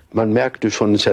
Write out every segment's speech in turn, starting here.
Man merkte schon seit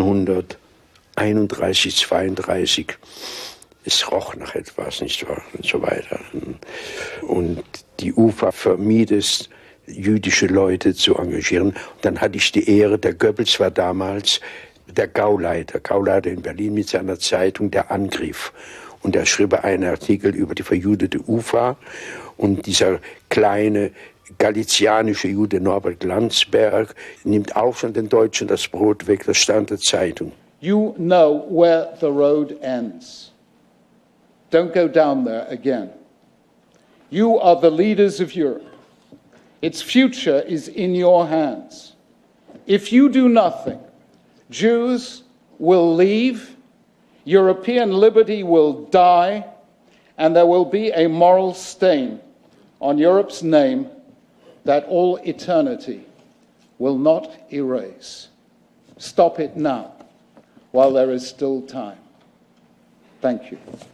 1931, 32, es roch nach etwas, nicht wahr, und so weiter. Und die UFA vermied es, jüdische Leute zu engagieren. Und dann hatte ich die Ehre, der Goebbels war damals der Gauleiter in Berlin mit seiner Zeitung Der Angriff. Und er schrieb einen Artikel über die verjudete UFA. Und dieser kleine galizianische Jude Norbert Glanzberg nimmt auch schon den Deutschen das Brot weg, das stand der Zeitung. You know where the road ends. Don't go down there again. You are the leaders of Europe. Its future is in your hands. If you do nothing, Jews will leave, European liberty will die, and there will be a moral stain on Europe's name that all eternity will not erase. Stop it now, while there is still time. Thank you.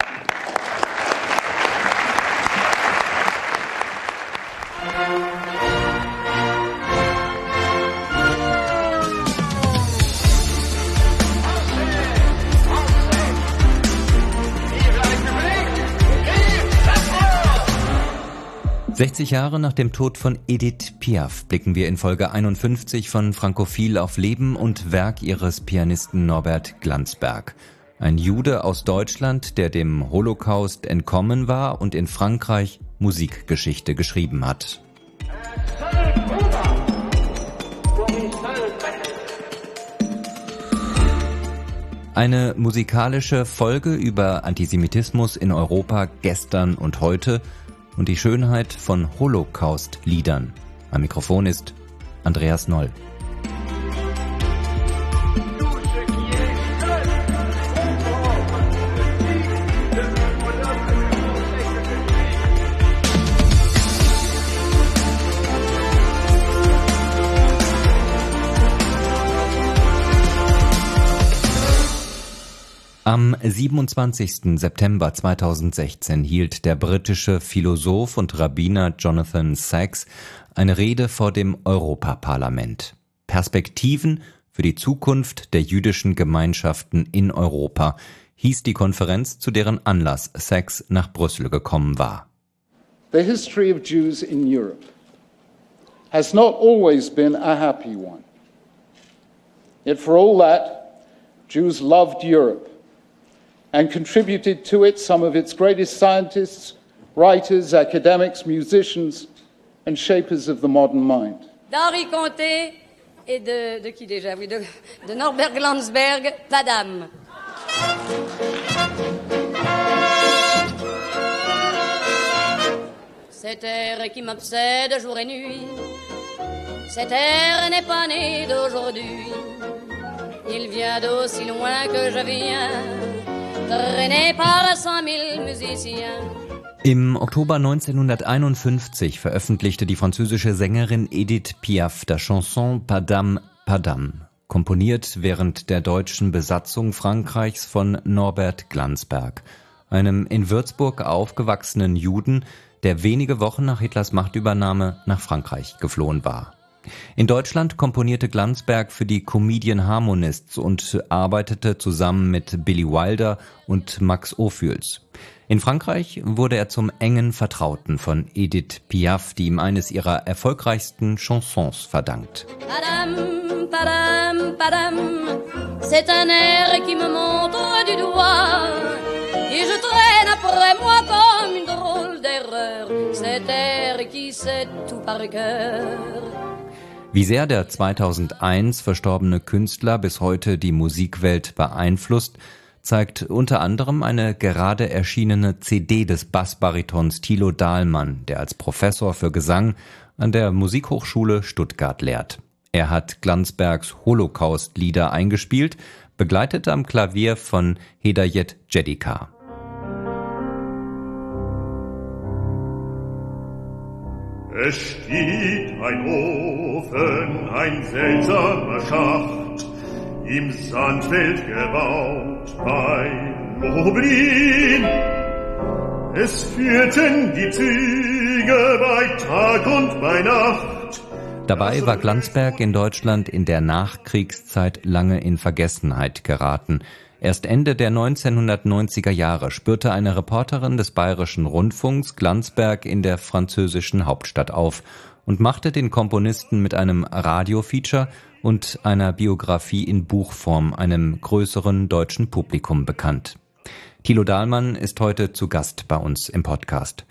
60 Jahre nach dem Tod von Edith Piaf blicken wir in Folge 51 von Frankophil auf Leben und Werk ihres Pianisten Norbert Glanzberg. Ein Jude aus Deutschland, der dem Holocaust entkommen war und in Frankreich Musikgeschichte geschrieben hat. Eine musikalische Folge über Antisemitismus in Europa gestern und heute und die Schönheit von Holocaust-Liedern. Am Mikrofon ist Andreas Noll. Am 27. September 2016 hielt der britische Philosoph und Rabbiner Jonathan Sacks eine Rede vor dem Europaparlament. Perspektiven für die Zukunft der jüdischen Gemeinschaften in Europa hieß die Konferenz, zu deren Anlass Sacks nach Brüssel gekommen war. The history of Jews in Europe has not always been a happy one. Yet for all that, Jews loved Europe and contributed to it some of its greatest scientists, writers, academics, musicians, and shapers of the modern mind. D'Henri Comté et de qui déjà? Oui, de Norbert Glanzberg, Padam. Cet air qui m'obsède jour et nuit, cet air n'est pas né d'aujourd'hui. Il vient d'aussi loin que je viens. Im Oktober 1951 veröffentlichte die französische Sängerin Edith Piaf das Chanson Padam Padam, komponiert während der deutschen Besatzung Frankreichs von Norbert Glanzberg, einem in Würzburg aufgewachsenen Juden, der wenige Wochen nach Hitlers Machtübernahme nach Frankreich geflohen war. In Deutschland komponierte Glanzberg für die Comedian Harmonists und arbeitete zusammen mit Billy Wilder und Max Ophüls. In Frankreich wurde er zum engen Vertrauten von Edith Piaf, die ihm eines ihrer erfolgreichsten Chansons verdankt. Padam, padam, padam, c'est un air qui me montre du doigt, et je traîne après moi comme une drôle d'erreur, cet air qui sait tout par cœur. Wie sehr der 2001 verstorbene Künstler bis heute die Musikwelt beeinflusst, zeigt unter anderem eine gerade erschienene CD des Bassbaritons Thilo Dahlmann, der als Professor für Gesang an der Musikhochschule Stuttgart lehrt. Er hat Glanzbergs Holocaust-Lieder eingespielt, begleitet am Klavier von Hedayet Jedika. Es steht ein Ofen, ein seltsamer Schacht, im Sandfeld gebaut bei Lublin. Es führten die Züge bei Tag und bei Nacht Dabei war Glanzberg in Deutschland in der Nachkriegszeit lange in Vergessenheit geraten. Erst Ende der 1990er Jahre spürte eine Reporterin des Bayerischen Rundfunks Glanzberg in der französischen Hauptstadt auf und machte den Komponisten mit einem Radiofeature und einer Biografie in Buchform einem größeren deutschen Publikum bekannt. Thilo Dahlmann ist heute zu Gast bei uns im Podcast.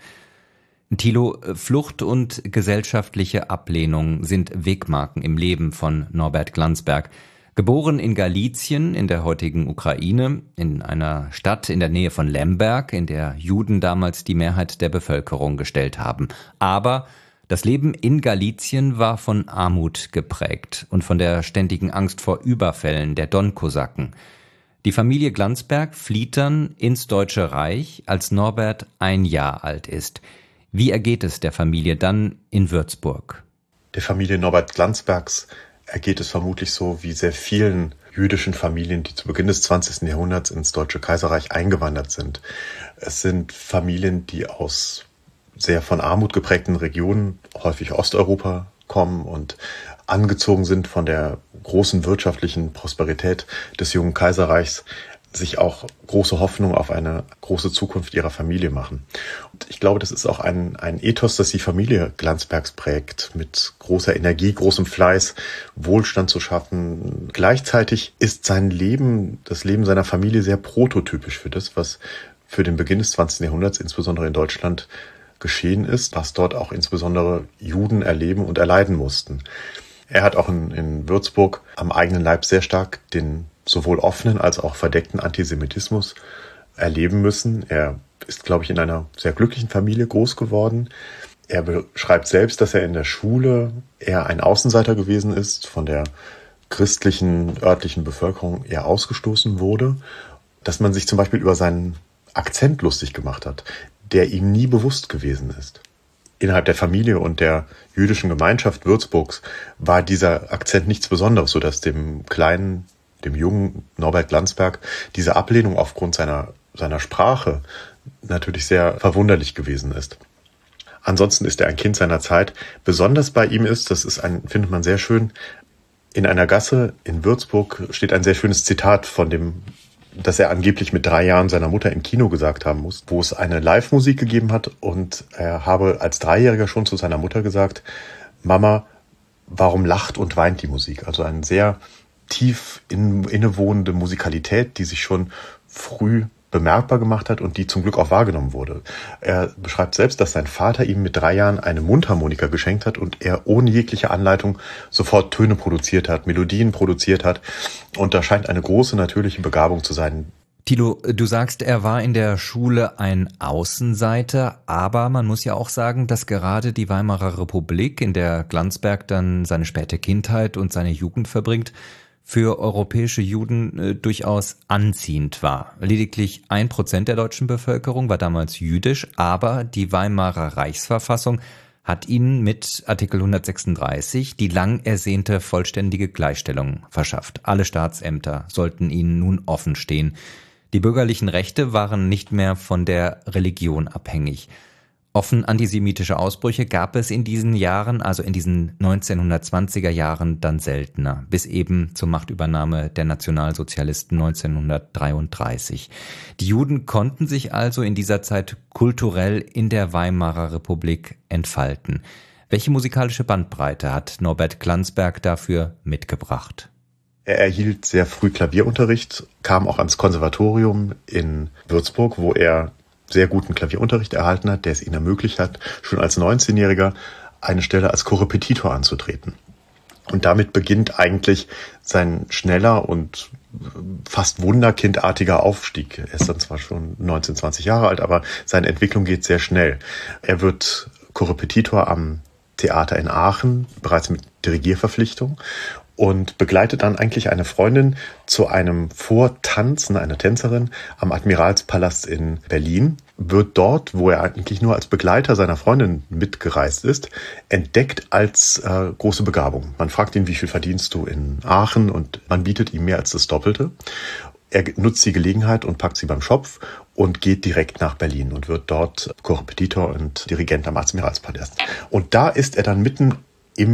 Thilo, Flucht und gesellschaftliche Ablehnung sind Wegmarken im Leben von Norbert Glanzberg. Geboren in Galizien in der heutigen Ukraine, in einer Stadt in der Nähe von Lemberg, in der Juden damals die Mehrheit der Bevölkerung gestellt haben. Aber das Leben in Galizien war von Armut geprägt und von der ständigen Angst vor Überfällen der Don-Kosaken. Die Familie Glanzberg flieht dann ins Deutsche Reich, als Norbert 1 Jahr alt ist. Wie ergeht es der Familie dann in Würzburg? Der Familie Norbert Glanzbergs ergeht es vermutlich so wie sehr vielen jüdischen Familien, die zu Beginn des 20. Jahrhunderts ins Deutsche Kaiserreich eingewandert sind. Es sind Familien, die aus sehr von Armut geprägten Regionen, häufig Osteuropa, kommen und angezogen sind von der großen wirtschaftlichen Prosperität des jungen Kaiserreichs, sich auch große Hoffnung auf eine große Zukunft ihrer Familie machen. Und ich glaube, das ist auch ein Ethos, das die Familie Glanzbergs prägt, mit großer Energie, großem Fleiß, Wohlstand zu schaffen. Gleichzeitig ist sein Leben, das Leben seiner Familie sehr prototypisch für das, was für den Beginn des 20. Jahrhunderts, insbesondere in Deutschland, geschehen ist, was dort auch insbesondere Juden erleben und erleiden mussten. Er hat auch in Würzburg am eigenen Leib sehr stark den sowohl offenen als auch verdeckten Antisemitismus erleben müssen. Er ist, glaube ich, in einer sehr glücklichen Familie groß geworden. Er beschreibt selbst, dass er in der Schule eher ein Außenseiter gewesen ist, von der christlichen örtlichen Bevölkerung eher ausgestoßen wurde, dass man sich zum Beispiel über seinen Akzent lustig gemacht hat, der ihm nie bewusst gewesen ist. Innerhalb der Familie und der jüdischen Gemeinschaft Würzburgs war dieser Akzent nichts Besonderes, sodass dem jungen Norbert Glanzberg diese Ablehnung aufgrund seiner Sprache natürlich sehr verwunderlich gewesen ist. Ansonsten ist er ein Kind seiner Zeit. Besonders bei ihm ist, findet man sehr schön, in einer Gasse in Würzburg steht ein sehr schönes Zitat von dem, das er angeblich mit 3 Jahren seiner Mutter im Kino gesagt haben muss, wo es eine Live-Musik gegeben hat und er habe als 3-Jähriger schon zu seiner Mutter gesagt, Mama, warum lacht und weint die Musik? Also eine sehr tief innewohnende Musikalität, die sich schon früh bemerkbar gemacht hat und die zum Glück auch wahrgenommen wurde. Er beschreibt selbst, dass sein Vater ihm mit 3 Jahren eine Mundharmonika geschenkt hat und er ohne jegliche Anleitung sofort Töne produziert hat, Melodien produziert hat. Und da scheint eine große natürliche Begabung zu sein. Thilo, du sagst, er war in der Schule ein Außenseiter, aber man muss ja auch sagen, dass gerade die Weimarer Republik, in der Glanzberg dann seine späte Kindheit und seine Jugend verbringt, für europäische Juden durchaus anziehend war. Lediglich 1% der deutschen Bevölkerung war damals jüdisch, aber die Weimarer Reichsverfassung hat ihnen mit Artikel 136 die lang ersehnte vollständige Gleichstellung verschafft. Alle Staatsämter sollten ihnen nun offen stehen. Die bürgerlichen Rechte waren nicht mehr von der Religion abhängig. Offen antisemitische Ausbrüche gab es in diesen Jahren, also in diesen 1920er Jahren, dann seltener, bis eben zur Machtübernahme der Nationalsozialisten 1933. Die Juden konnten sich also in dieser Zeit kulturell in der Weimarer Republik entfalten. Welche musikalische Bandbreite hat Norbert Glanzberg dafür mitgebracht? Er erhielt sehr früh Klavierunterricht, kam auch ans Konservatorium in Würzburg, wo er sehr guten Klavierunterricht erhalten hat, der es ihm ermöglicht hat, schon als 19-Jähriger eine Stelle als Korrepetitor anzutreten. Und damit beginnt eigentlich sein schneller und fast wunderkindartiger Aufstieg. Er ist dann zwar schon 19, 20 Jahre alt, aber seine Entwicklung geht sehr schnell. Er wird Korrepetitor am Theater in Aachen, bereits mit Dirigierverpflichtung, und begleitet dann eigentlich eine Freundin zu einem Vortanzen, einer Tänzerin, am Admiralspalast in Berlin, wird dort, wo er eigentlich nur als Begleiter seiner Freundin mitgereist ist, entdeckt als große Begabung. Man fragt ihn, wie viel verdienst du in Aachen, und man bietet ihm mehr als das Doppelte. Er nutzt die Gelegenheit und packt sie beim Schopf und geht direkt nach Berlin und wird dort Korrepetitor und Dirigent am Admiralspalast. Und da ist er dann mitten im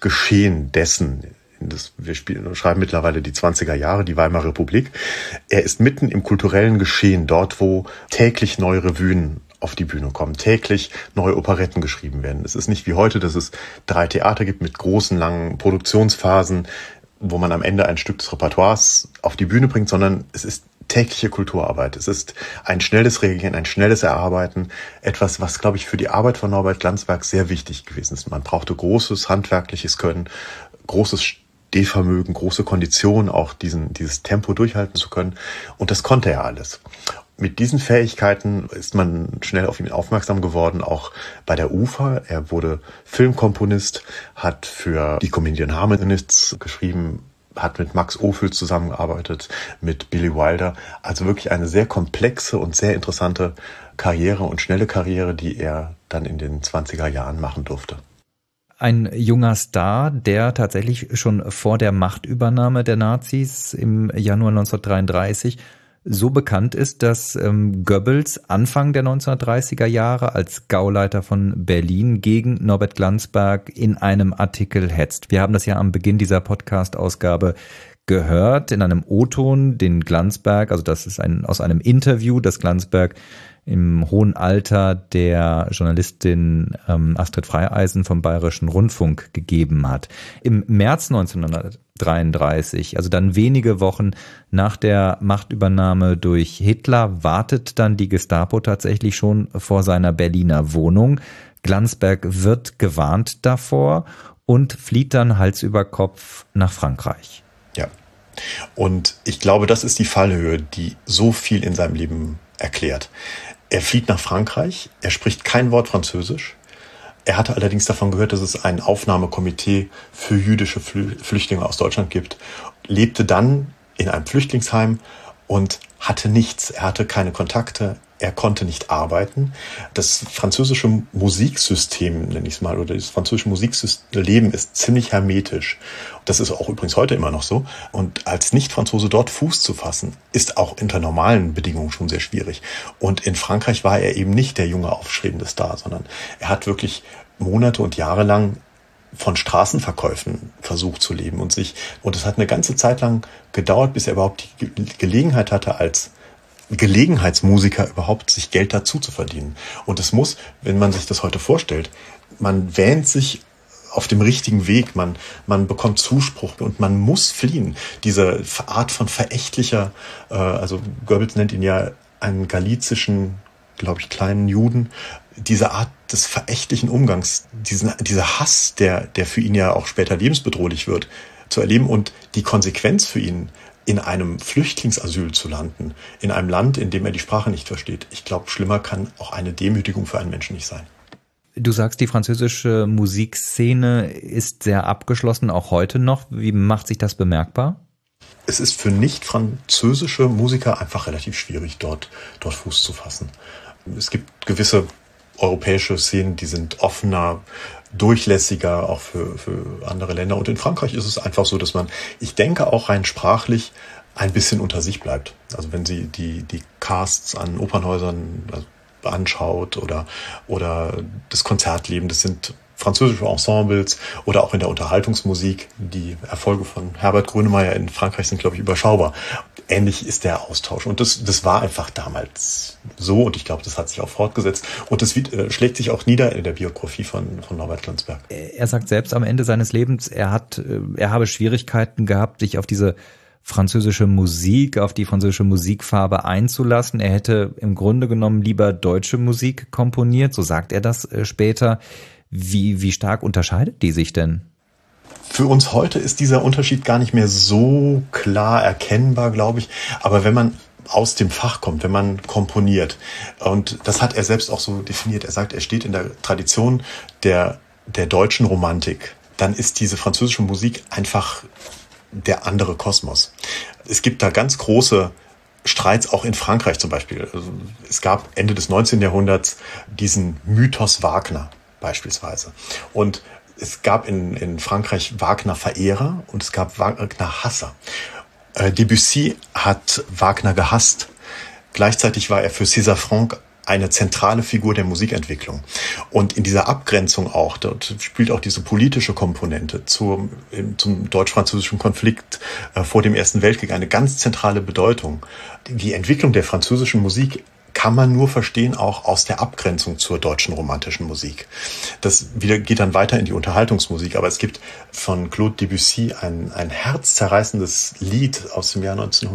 Geschehen dessen. Wir schreiben mittlerweile die 20er Jahre, die Weimarer Republik. Er ist mitten im kulturellen Geschehen, dort, wo täglich neue Revuen auf die Bühne kommen, täglich neue Operetten geschrieben werden. Es ist nicht wie heute, dass es 3 Theater gibt mit großen, langen Produktionsphasen, wo man am Ende ein Stück des Repertoires auf die Bühne bringt, sondern es ist tägliche Kulturarbeit. Es ist ein schnelles Reagieren, ein schnelles Erarbeiten. Etwas, was, glaube ich, für die Arbeit von Norbert Glanzberg sehr wichtig gewesen ist. Man brauchte großes handwerkliches Können, großes Stehvermögen, große Kondition, auch dieses Tempo durchhalten zu können. Und das konnte er alles. Mit diesen Fähigkeiten ist man schnell auf ihn aufmerksam geworden, auch bei der UFA. Er wurde Filmkomponist, hat für die Comedian Harmonists geschrieben, hat mit Max Ophüls zusammengearbeitet, mit Billy Wilder. Also wirklich eine sehr komplexe und sehr interessante Karriere und schnelle Karriere, die er dann in den 20er Jahren machen durfte. Ein junger Star, der tatsächlich schon vor der Machtübernahme der Nazis im Januar 1933 so bekannt ist, dass Goebbels Anfang der 1930er Jahre als Gauleiter von Berlin gegen Norbert Glanzberg in einem Artikel hetzt. Wir haben das ja am Beginn dieser Podcast-Ausgabe gehört, in einem O-Ton, den Glanzberg, also das ist aus einem Interview, das Glanzberg im hohen Alter der Journalistin Astrid Freieisen vom Bayerischen Rundfunk gegeben hat. Im März 1933, also dann wenige Wochen nach der Machtübernahme durch Hitler, wartet dann die Gestapo tatsächlich schon vor seiner Berliner Wohnung. Glanzberg wird gewarnt davor und flieht dann Hals über Kopf nach Frankreich. Ja, und ich glaube, das ist die Fallhöhe, die so viel in seinem Leben erklärt. Er flieht nach Frankreich, er spricht kein Wort Französisch. Er hatte allerdings davon gehört, dass es ein Aufnahmekomitee für jüdische Flüchtlinge aus Deutschland gibt, lebte dann in einem Flüchtlingsheim und hatte nichts. Er hatte keine Kontakte, er konnte nicht arbeiten. Das französische Musiksystem, nenne ich es mal, oder das französische Musikleben ist ziemlich hermetisch. Das ist auch übrigens heute immer noch so. Und als Nicht-Franzose dort Fuß zu fassen, ist auch unter normalen Bedingungen schon sehr schwierig. Und in Frankreich war er eben nicht der junge, aufstrebende Star, sondern er hat wirklich Monate und Jahre lang von Straßenverkäufen versucht zu leben und es hat eine ganze Zeit lang gedauert, bis er überhaupt die Gelegenheit hatte, als Gelegenheitsmusiker überhaupt sich Geld dazu zu verdienen. Und es muss, wenn man sich das heute vorstellt, man wähnt sich auf dem richtigen Weg, man bekommt Zuspruch und man muss fliehen. Diese Art von verächtlicher, also Goebbels nennt ihn ja einen galizischen, glaube ich, kleinen Juden, diese Art des verächtlichen Umgangs, dieser Hass, der für ihn ja auch später lebensbedrohlich wird, zu erleben und die Konsequenz für ihn, in einem Flüchtlingsasyl zu landen, in einem Land, in dem er die Sprache nicht versteht. Ich glaube, schlimmer kann auch eine Demütigung für einen Menschen nicht sein. Du sagst, die französische Musikszene ist sehr abgeschlossen, auch heute noch. Wie macht sich das bemerkbar? Es ist für nicht-französische Musiker einfach relativ schwierig, dort Fuß zu fassen. Es gibt gewisse europäische Szenen, die sind offener, durchlässiger, auch für andere Länder. Und in Frankreich ist es einfach so, dass man, ich denke auch rein sprachlich, ein bisschen unter sich bleibt. Also wenn Sie die Casts an Opernhäusern anschaut oder das Konzertleben, das sind französische Ensembles oder auch in der Unterhaltungsmusik. Die Erfolge von Herbert Grönemeyer in Frankreich sind, glaube ich, überschaubar. Ähnlich ist der Austausch. Und das war einfach damals so. Und ich glaube, das hat sich auch fortgesetzt. Und das schlägt sich auch nieder in der Biografie von Norbert Glanzberg. Er sagt selbst am Ende seines Lebens, er habe Schwierigkeiten gehabt, sich auf diese französische Musik, auf die französische Musikfarbe einzulassen. Er hätte im Grunde genommen lieber deutsche Musik komponiert. So sagt er das später. Wie stark unterscheidet die sich denn? Für uns heute ist dieser Unterschied gar nicht mehr so klar erkennbar, glaube ich. Aber wenn man aus dem Fach kommt, wenn man komponiert, und das hat er selbst auch so definiert, er sagt, er steht in der Tradition der deutschen Romantik, dann ist diese französische Musik einfach der andere Kosmos. Es gibt da ganz große Streits, auch in Frankreich zum Beispiel. Also es gab Ende des 19. Jahrhunderts diesen Mythos Wagner beispielsweise. Und es gab in Frankreich Wagner-Verehrer und es gab Wagner-Hasser. Debussy hat Wagner gehasst. Gleichzeitig war er für César Franck eine zentrale Figur der Musikentwicklung. Und in dieser Abgrenzung auch, dort spielt auch diese politische Komponente zum deutsch-französischen Konflikt vor dem Ersten Weltkrieg eine ganz zentrale Bedeutung. Die Entwicklung der französischen Musik kann man nur verstehen, auch aus der Abgrenzung zur deutschen romantischen Musik. Das geht dann weiter in die Unterhaltungsmusik, aber es gibt von Claude Debussy ein herzzerreißendes Lied aus dem Jahr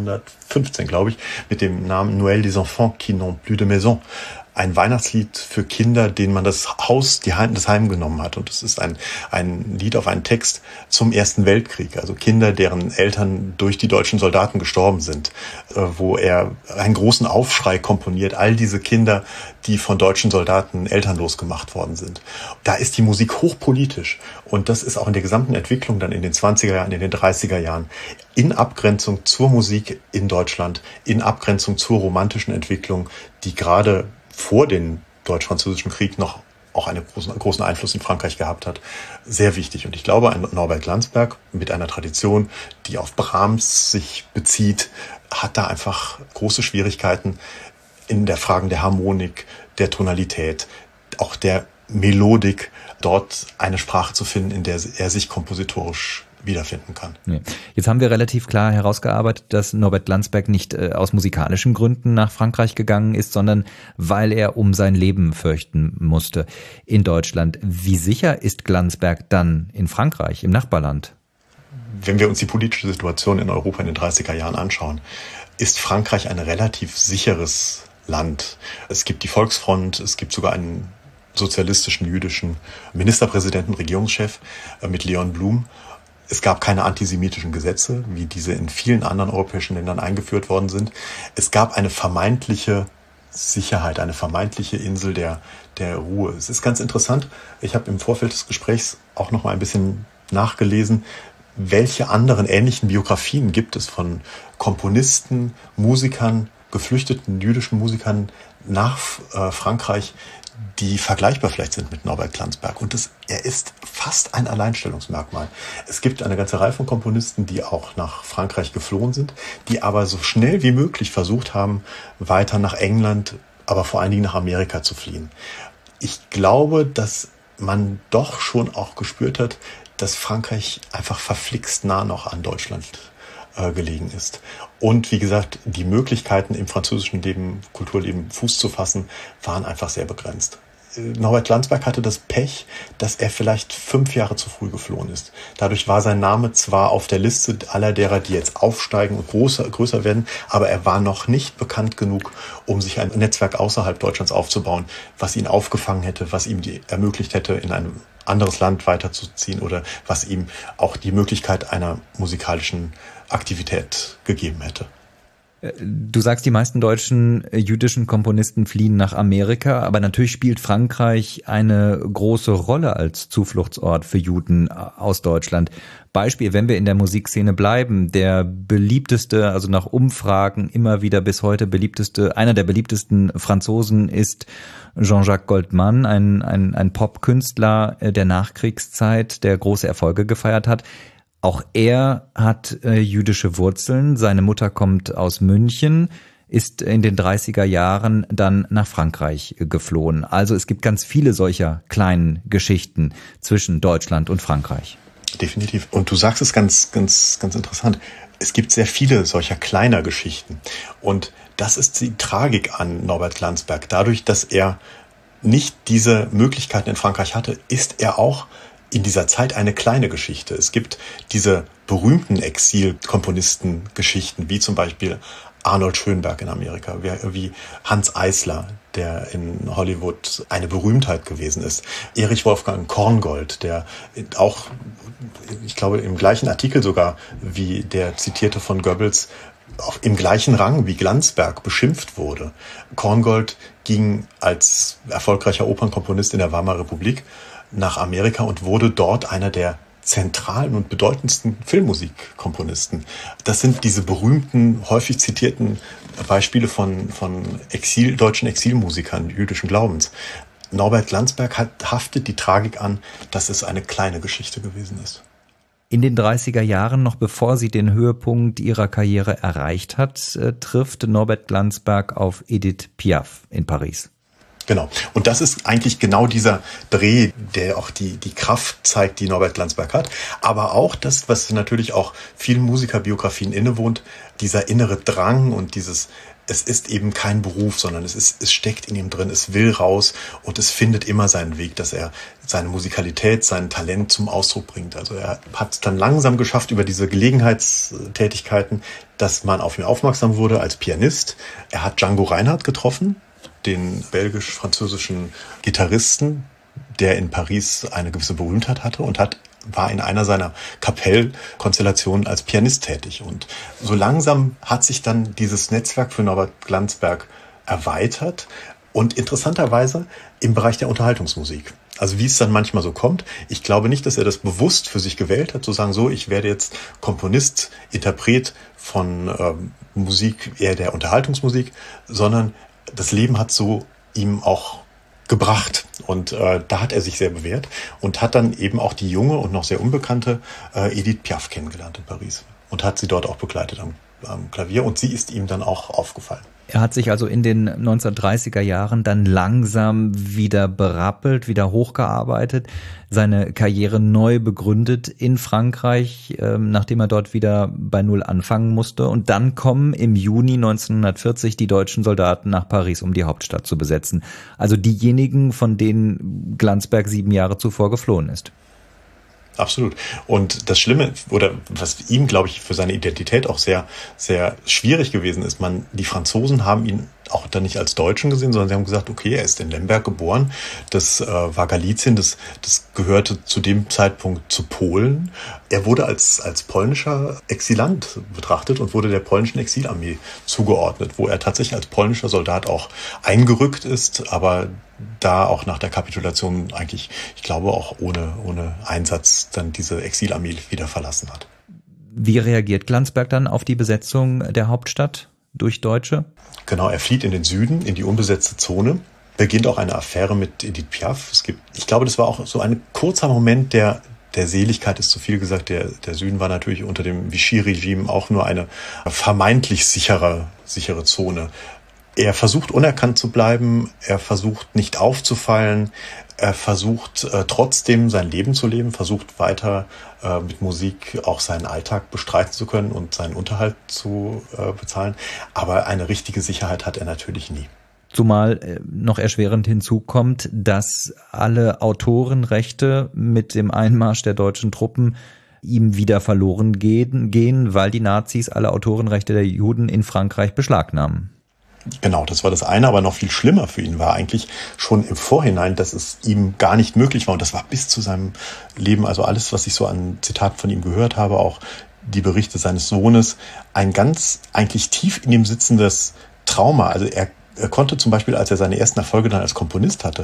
1915, glaube ich, mit dem Namen Noël des enfants qui n'ont plus de maison. Ein Weihnachtslied für Kinder, denen man das Heim genommen hat. Und es ist ein Lied auf einen Text zum Ersten Weltkrieg. Also Kinder, deren Eltern durch die deutschen Soldaten gestorben sind. Wo er einen großen Aufschrei komponiert. All diese Kinder, die von deutschen Soldaten elternlos gemacht worden sind. Da ist die Musik hochpolitisch. Und das ist auch in der gesamten Entwicklung dann in den 20er Jahren, in den 30er Jahren. In Abgrenzung zur Musik in Deutschland. In Abgrenzung zur romantischen Entwicklung, die gerade vor dem Deutsch-Französischen Krieg noch auch einen großen Einfluss in Frankreich gehabt hat, sehr wichtig. Und ich glaube, ein Norbert Glanzberg mit einer Tradition, die auf Brahms sich bezieht, hat da einfach große Schwierigkeiten in der Frage der Harmonik, der Tonalität, auch der Melodik, dort eine Sprache zu finden, in der er sich kompositorisch wiederfinden kann. Jetzt haben wir relativ klar herausgearbeitet, dass Norbert Glanzberg nicht aus musikalischen Gründen nach Frankreich gegangen ist, sondern weil er um sein Leben fürchten musste in Deutschland. Wie sicher ist Glanzberg dann in Frankreich, im Nachbarland? Wenn wir uns die politische Situation in Europa in den 30er Jahren anschauen, ist Frankreich ein relativ sicheres Land. Es gibt die Volksfront, es gibt sogar einen sozialistischen jüdischen Ministerpräsidenten, Regierungschef mit Leon Blum. Es gab keine antisemitischen Gesetze, wie diese in vielen anderen europäischen Ländern eingeführt worden sind. Es gab eine vermeintliche Sicherheit, eine vermeintliche Insel der Ruhe. Es ist ganz interessant. Ich habe im Vorfeld des Gesprächs auch noch mal ein bisschen nachgelesen, welche anderen ähnlichen Biografien gibt es von Komponisten, Musikern, geflüchteten jüdischen Musikern nach Frankreich, die vergleichbar vielleicht sind mit Norbert Glanzberg. Und er ist fast ein Alleinstellungsmerkmal. Es gibt eine ganze Reihe von Komponisten, die auch nach Frankreich geflohen sind, die aber so schnell wie möglich versucht haben, weiter nach England, aber vor allen Dingen nach Amerika zu fliehen. Ich glaube, dass man doch schon auch gespürt hat, dass Frankreich einfach verflixt nah noch an Deutschland gelegen ist. Und wie gesagt, die Möglichkeiten im französischen Kulturleben Fuß zu fassen, waren einfach sehr begrenzt. Norbert Glanzberg hatte das Pech, dass er vielleicht 5 Jahre zu früh geflohen ist. Dadurch war sein Name zwar auf der Liste aller derer, die jetzt aufsteigen und größer werden, aber er war noch nicht bekannt genug, um sich ein Netzwerk außerhalb Deutschlands aufzubauen, was ihn aufgefangen hätte, was ihm ermöglicht hätte, in einem anderes Land weiterzuziehen oder was ihm auch die Möglichkeit einer musikalischen Aktivität gegeben hätte. Du sagst, die meisten deutschen jüdischen Komponisten fliehen nach Amerika, aber natürlich spielt Frankreich eine große Rolle als Zufluchtsort für Juden aus Deutschland. Beispiel, wenn wir in der Musikszene bleiben, der beliebteste, also nach Umfragen immer wieder bis heute einer der beliebtesten Franzosen ist Jean-Jacques Goldman, ein Popkünstler der Nachkriegszeit, der große Erfolge gefeiert hat. Auch er hat jüdische Wurzeln. Seine Mutter kommt aus München, ist in den 30er Jahren dann nach Frankreich geflohen. Also es gibt ganz viele solcher kleinen Geschichten zwischen Deutschland und Frankreich. Definitiv. Und du sagst es ganz, ganz, ganz interessant. Es gibt sehr viele solcher kleiner Geschichten. Und das ist die Tragik an Norbert Glanzberg. Dadurch, dass er nicht diese Möglichkeiten in Frankreich hatte, ist er auch in dieser Zeit eine kleine Geschichte. Es gibt diese berühmten Exil-Komponisten-Geschichten, wie zum Beispiel Arnold Schönberg in Amerika, wie Hans Eisler, der in Hollywood eine Berühmtheit gewesen ist. Erich Wolfgang Korngold, der auch, ich glaube, im gleichen Artikel sogar wie der zitierte von Goebbels, im gleichen Rang wie Glanzberg beschimpft wurde. Korngold ging als erfolgreicher Opernkomponist in der Weimarer Republik nach Amerika und wurde dort einer der zentralen und bedeutendsten Filmmusikkomponisten. Das sind diese berühmten, häufig zitierten Beispiele von deutschen Exilmusikern jüdischen Glaubens. Norbert Glanzberg haftet die Tragik an, dass es eine kleine Geschichte gewesen ist. In den 30er Jahren, noch bevor sie den Höhepunkt ihrer Karriere erreicht hat, trifft Norbert Glanzberg auf Edith Piaf in Paris. Genau. Und das ist eigentlich genau dieser Dreh, der auch die Kraft zeigt, die Norbert Glanzberg hat. Aber auch das, was natürlich auch vielen Musikerbiografien innewohnt, dieser innere Drang und es ist eben kein Beruf, sondern es steckt in ihm drin, es will raus und es findet immer seinen Weg, dass er seine Musikalität, sein Talent zum Ausdruck bringt. Also er hat es dann langsam geschafft über diese Gelegenheitstätigkeiten, dass man auf ihn aufmerksam wurde als Pianist. Er hat Django Reinhardt getroffen, den belgisch-französischen Gitarristen, der in Paris eine gewisse Berühmtheit hatte und war in einer seiner Kapellkonstellationen als Pianist tätig. Und so langsam hat sich dann dieses Netzwerk für Norbert Glanzberg erweitert und interessanterweise im Bereich der Unterhaltungsmusik. Also wie es dann manchmal so kommt. Ich glaube nicht, dass er das bewusst für sich gewählt hat, zu sagen, so, ich werde jetzt Komponist, Interpret von Musik, eher der Unterhaltungsmusik, sondern das Leben hat so ihm auch gebracht und da hat er sich sehr bewährt und hat dann eben auch die junge und noch sehr unbekannte Edith Piaf kennengelernt in Paris und hat sie dort auch begleitet am Klavier und sie ist ihm dann auch aufgefallen. Er hat sich also in den 1930er Jahren dann langsam wieder berappelt, wieder hochgearbeitet, seine Karriere neu begründet in Frankreich, nachdem er dort wieder bei Null anfangen musste. Und dann kommen im Juni 1940 die deutschen Soldaten nach Paris, um die Hauptstadt zu besetzen. Also diejenigen, von denen Glanzberg 7 Jahre zuvor geflohen ist. Absolut. Und das Schlimme, oder was ihm, glaube ich, für seine Identität auch sehr, sehr schwierig gewesen ist, die Franzosen haben ihn auch dann nicht als Deutschen gesehen, sondern sie haben gesagt, okay, er ist in Lemberg geboren, das war Galizien, das gehörte zu dem Zeitpunkt zu Polen. Er wurde als polnischer Exilant betrachtet und wurde der polnischen Exilarmee zugeordnet, wo er tatsächlich als polnischer Soldat auch eingerückt ist, aber da auch nach der Kapitulation eigentlich, ich glaube auch ohne Einsatz, dann diese Exilarmee wieder verlassen hat. Wie reagiert Glanzberg dann auf die Besetzung der Hauptstadt durch Deutsche? Genau, er flieht in den Süden, in die unbesetzte Zone, beginnt auch eine Affäre mit Edith Piaf. Ich glaube, das war auch so ein kurzer Moment der Seligkeit, ist zu viel gesagt. Der Süden war natürlich unter dem Vichy-Regime auch nur eine vermeintlich sichere Zone. Er versucht unerkannt zu bleiben, er versucht nicht aufzufallen, er versucht trotzdem sein Leben zu leben, versucht weiter mit Musik auch seinen Alltag bestreiten zu können und seinen Unterhalt zu bezahlen. Aber eine richtige Sicherheit hat er natürlich nie. Zumal noch erschwerend hinzukommt, dass alle Autorenrechte mit dem Einmarsch der deutschen Truppen ihm wieder verloren gehen, weil die Nazis alle Autorenrechte der Juden in Frankreich beschlagnahmen. Genau, das war das eine, aber noch viel schlimmer für ihn war eigentlich schon im Vorhinein, dass es ihm gar nicht möglich war und das war bis zu seinem Leben, also alles, was ich so an Zitaten von ihm gehört habe, auch die Berichte seines Sohnes, ein ganz eigentlich tief in ihm sitzendes Trauma. Also er konnte zum Beispiel, als er seine ersten Erfolge dann als Komponist hatte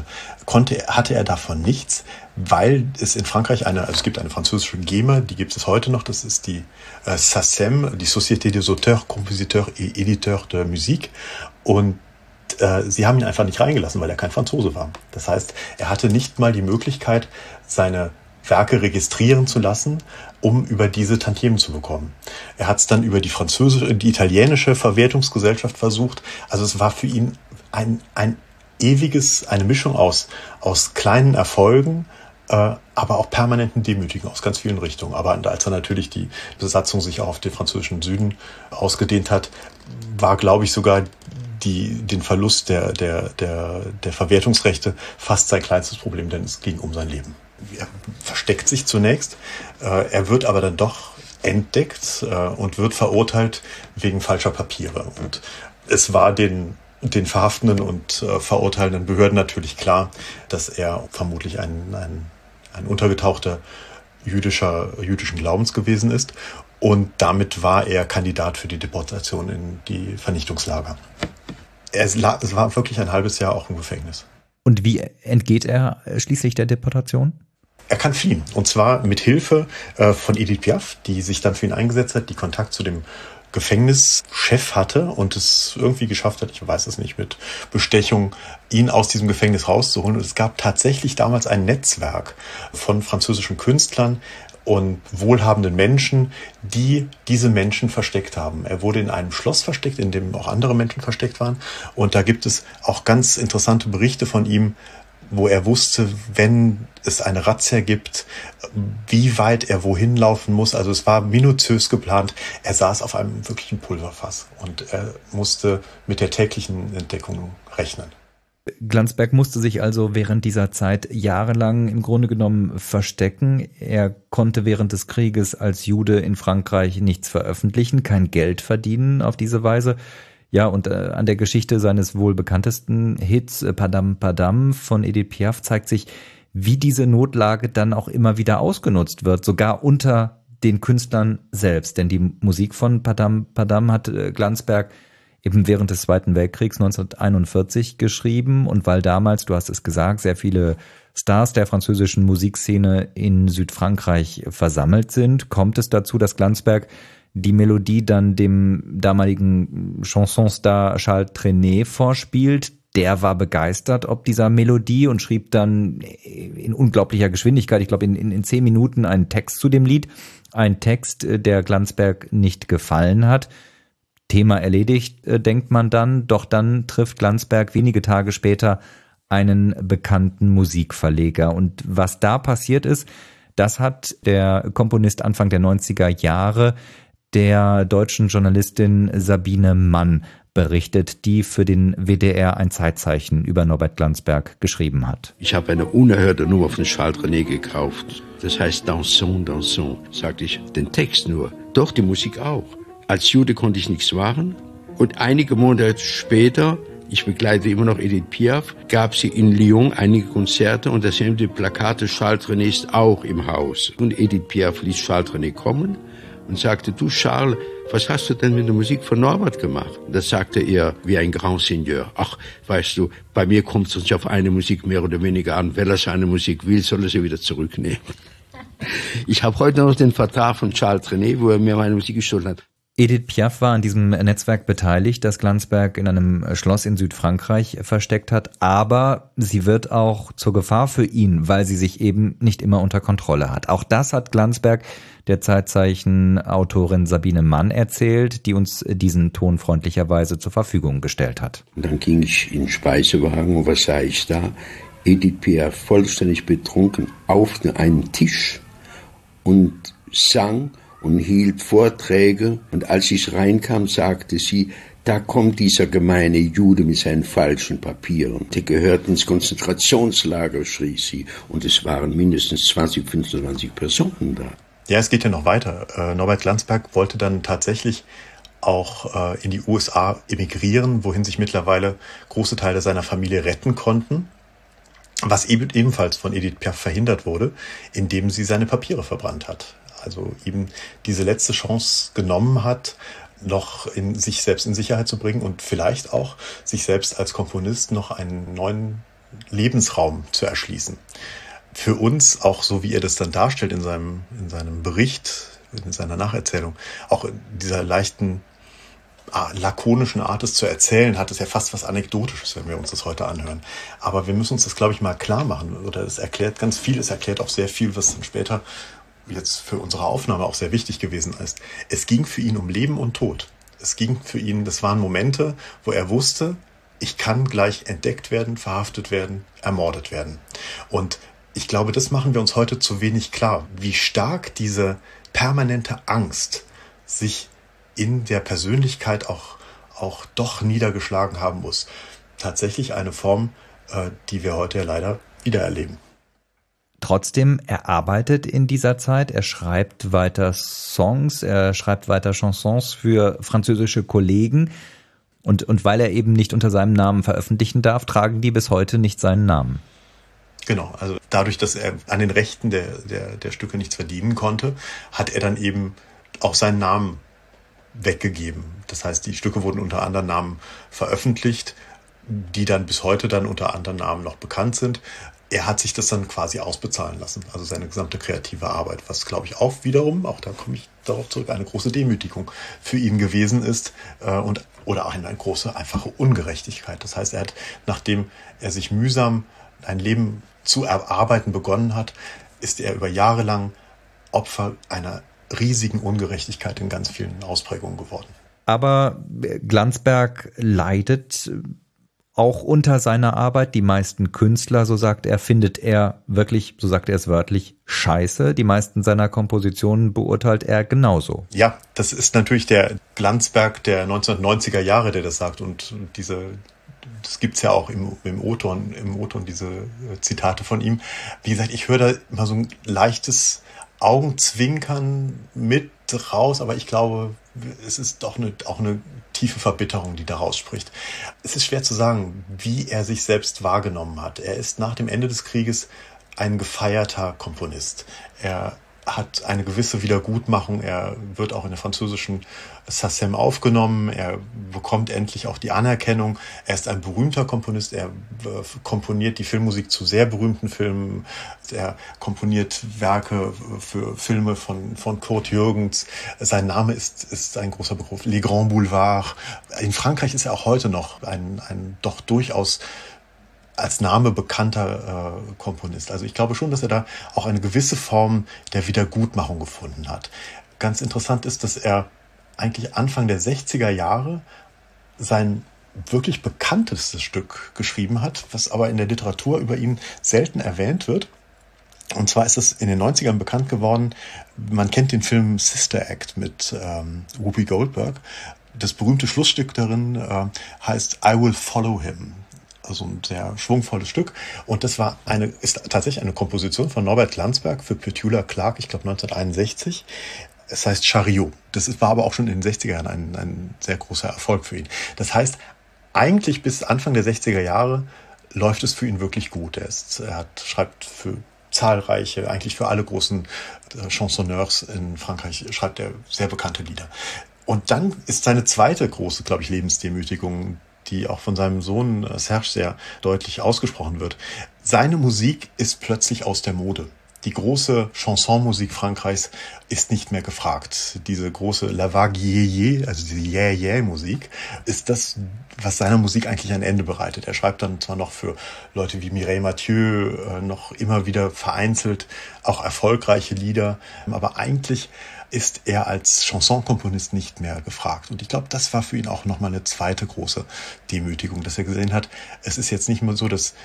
er davon nichts, weil es in Frankreich es gibt eine französische GEMA, die gibt es heute noch, das ist die SACEM, die Société des Auteurs, Compositeurs et Éditeurs de Musique, und sie haben ihn einfach nicht reingelassen, weil er kein Franzose war. Das heißt, er hatte nicht mal die Möglichkeit, seine Werke registrieren zu lassen, um über diese Tantiemen zu bekommen. Er hat es dann über die italienische Verwertungsgesellschaft versucht. Also es war für ihn eine Mischung aus kleinen Erfolgen, aber auch permanenten Demütigen aus ganz vielen Richtungen. Aber als er natürlich die Besatzung sich auch auf den französischen Süden ausgedehnt hat, war, glaube ich, sogar den Verlust der Verwertungsrechte fast sein kleinstes Problem, denn es ging um sein Leben. Er versteckt sich zunächst, er wird aber dann doch entdeckt und wird verurteilt wegen falscher Papiere. Und es war den verhaftenden und verurteilenden Behörden natürlich klar, dass er vermutlich ein untergetauchter jüdischen Glaubens gewesen ist. Und damit war er Kandidat für die Deportation in die Vernichtungslager. Es war wirklich ein halbes Jahr auch im Gefängnis. Und wie entgeht er schließlich der Deportation? Er kann fliehen. Und zwar mit Hilfe von Edith Piaf, die sich dann für ihn eingesetzt hat, die Kontakt zu dem Gefängnischef hatte und es irgendwie geschafft hat, ich weiß es nicht, mit Bestechung, ihn aus diesem Gefängnis rauszuholen. Und es gab tatsächlich damals ein Netzwerk von französischen Künstlern und wohlhabenden Menschen, die diese Menschen versteckt haben. Er wurde in einem Schloss versteckt, in dem auch andere Menschen versteckt waren. Und da gibt es auch ganz interessante Berichte von ihm, wo er wusste, wenn es eine Razzia gibt, wie weit er wohin laufen muss. Also es war minutiös geplant. Er saß auf einem wirklichen Pulverfass und er musste mit der täglichen Entdeckung rechnen. Glanzberg musste sich also während dieser Zeit jahrelang im Grunde genommen verstecken. Er konnte während des Krieges als Jude in Frankreich nichts veröffentlichen, kein Geld verdienen auf diese Weise. Ja, und an der Geschichte seines wohl bekanntesten Hits Padam Padam von Edith Piaf zeigt sich, wie diese Notlage dann auch immer wieder ausgenutzt wird, sogar unter den Künstlern selbst. Denn die Musik von Padam Padam hat Glanzberg eben während des Zweiten Weltkriegs 1941 geschrieben, und weil damals, du hast es gesagt, sehr viele Stars der französischen Musikszene in Südfrankreich versammelt sind, kommt es dazu, dass Glanzberg die Melodie dann dem damaligen Chansonstar Charles Trenet vorspielt. Der war begeistert ob dieser Melodie und schrieb dann in unglaublicher Geschwindigkeit, ich glaube in 10 Minuten, einen Text zu dem Lied. Ein Text, der Glanzberg nicht gefallen hat. Thema erledigt, denkt man dann, doch dann trifft Glanzberg wenige Tage später einen bekannten Musikverleger. Und was da passiert ist, das hat der Komponist Anfang der 90er Jahre der deutschen Journalistin Sabine Mann berichtet, die für den WDR ein Zeitzeichen über Norbert Glanzberg geschrieben hat. Ich habe eine unerhörte Nummer von Charles Trenet gekauft. Das heißt Dansons, Dansons. Sagte ich, den Text nur, doch die Musik auch. Als Jude konnte ich nichts machen. Und einige Monate später, ich begleite immer noch Edith Piaf, gab sie in Lyon einige Konzerte und da sind die Plakate Charles Trenets auch im Haus. Und Edith Piaf ließ Charles Trenet kommen und sagte, du Charles, was hast du denn mit der Musik von Norbert gemacht? Das sagte er wie ein Grand Seigneur. Ach, weißt du, bei mir kommt es uns auf eine Musik mehr oder weniger an. Wenn er seine Musik will, soll er sie wieder zurücknehmen. Ich habe heute noch den Vertrag von Charles Trenet, wo er mir meine Musik gestohlen hat. Edith Piaf war an diesem Netzwerk beteiligt, das Glanzberg in einem Schloss in Südfrankreich versteckt hat, aber sie wird auch zur Gefahr für ihn, weil sie sich eben nicht immer unter Kontrolle hat. Auch das hat Glanzberg der Zeitzeichen-Autorin Sabine Mann erzählt, die uns diesen Ton freundlicherweise zur Verfügung gestellt hat. Und dann ging ich in den Speisewagen und was sah ich da? Edith Piaf vollständig betrunken auf einen Tisch und sang und hielt Vorträge, und als ich reinkam, sagte sie, da kommt dieser gemeine Jude mit seinen falschen Papieren. Der gehört ins Konzentrationslager, schrie sie, und es waren mindestens 20, 25 Personen da. Ja, es geht ja noch weiter. Norbert Glanzberg wollte dann tatsächlich auch in die USA emigrieren, wohin sich mittlerweile große Teile seiner Familie retten konnten, was ebenfalls von Edith Piaf verhindert wurde, indem sie seine Papiere verbrannt hat. Also eben diese letzte Chance genommen hat, noch sich selbst in Sicherheit zu bringen und vielleicht auch sich selbst als Komponist noch einen neuen Lebensraum zu erschließen. Für uns, auch so wie er das dann darstellt in seinem Bericht, in seiner Nacherzählung, auch in dieser leichten, lakonischen Art, es zu erzählen, hat es ja fast was Anekdotisches, wenn wir uns das heute anhören. Aber wir müssen uns das, glaube ich, mal klar machen. Oder es erklärt ganz viel, es erklärt auch sehr viel, was dann später jetzt für unsere Aufnahme auch sehr wichtig gewesen ist. Es ging für ihn um Leben und Tod. Es ging für ihn, das waren Momente, wo er wusste, ich kann gleich entdeckt werden, verhaftet werden, ermordet werden. Und ich glaube, das machen wir uns heute zu wenig klar, wie stark diese permanente Angst sich in der Persönlichkeit auch doch niedergeschlagen haben muss. Tatsächlich eine Form, die wir heute ja leider wieder erleben. Trotzdem, er arbeitet in dieser Zeit, er schreibt weiter Songs, er schreibt weiter Chansons für französische Kollegen und weil er eben nicht unter seinem Namen veröffentlichen darf, tragen die bis heute nicht seinen Namen. Genau, also dadurch, dass er an den Rechten der Stücke nichts verdienen konnte, hat er dann eben auch seinen Namen weggegeben. Das heißt, die Stücke wurden unter anderen Namen veröffentlicht, die dann bis heute dann unter anderen Namen noch bekannt sind. Er hat sich das dann quasi ausbezahlen lassen, also seine gesamte kreative Arbeit, was, glaube ich, auch wiederum, auch da komme ich darauf zurück, eine große Demütigung für ihn gewesen ist oder auch eine große, einfache Ungerechtigkeit. Das heißt, er hat, nachdem er sich mühsam ein Leben zu erarbeiten begonnen hat, ist er über Jahre lang Opfer einer riesigen Ungerechtigkeit in ganz vielen Ausprägungen geworden. Aber Glanzberg leidet auch unter seiner Arbeit. Die meisten Künstler, so sagt er, findet er wirklich, so sagt er es wörtlich, scheiße. Die meisten seiner Kompositionen beurteilt er genauso. Ja, das ist natürlich der Glanzberg der 1990er Jahre, der das sagt. Und das gibt's ja auch im O-Ton diese Zitate von ihm. Wie gesagt, ich höre da immer so ein leichtes Augenzwinkern mit raus, aber ich glaube, es ist doch auch eine tiefe Verbitterung, die da rausspricht. Es ist schwer zu sagen, wie er sich selbst wahrgenommen hat. Er ist nach dem Ende des Krieges ein gefeierter Komponist. Er hat eine gewisse Wiedergutmachung. Er wird auch in der französischen SACEM aufgenommen. Er bekommt endlich auch die Anerkennung. Er ist ein berühmter Komponist. Er komponiert die Filmmusik zu sehr berühmten Filmen. Er komponiert Werke für Filme von Kurt Jürgens. Sein Name ist ein großer Beruf. Les Grands Boulevards. In Frankreich ist er auch heute noch ein doch durchaus als Name bekannter Komponist. Also ich glaube schon, dass er da auch eine gewisse Form der Wiedergutmachung gefunden hat. Ganz interessant ist, dass er eigentlich Anfang der 60er Jahre sein wirklich bekanntestes Stück geschrieben hat, was aber in der Literatur über ihn selten erwähnt wird. Und zwar ist es in den 90ern bekannt geworden, man kennt den Film Sister Act mit Whoopi Goldberg. Das berühmte Schlussstück darin heißt I Will Follow Him. Also ein sehr schwungvolles Stück. Und das ist tatsächlich eine Komposition von Norbert Glanzberg für Petula Clark, ich glaube 1961. Es heißt Chariot. Das war aber auch schon in den 60er Jahren ein sehr großer Erfolg für ihn. Das heißt, eigentlich bis Anfang der 60er Jahre läuft es für ihn wirklich gut. Schreibt für zahlreiche, eigentlich für alle großen Chansonneurs in Frankreich, schreibt er sehr bekannte Lieder. Und dann ist seine zweite große, glaube ich, Lebensdemütigung, die auch von seinem Sohn Serge sehr deutlich ausgesprochen wird. Seine Musik ist plötzlich aus der Mode. Die große Chansonmusik Frankreichs ist nicht mehr gefragt. Diese große La Vague Yé-Yé, also diese Yeah-Yeah-Musik, ist das, was seiner Musik eigentlich ein Ende bereitet. Er schreibt dann zwar noch für Leute wie Mireille Mathieu noch immer wieder vereinzelt auch erfolgreiche Lieder, aber eigentlich ist er als Chansonkomponist nicht mehr gefragt. Und ich glaube, das war für ihn auch nochmal eine zweite große Demütigung, dass er gesehen hat, es ist jetzt nicht mehr so, dass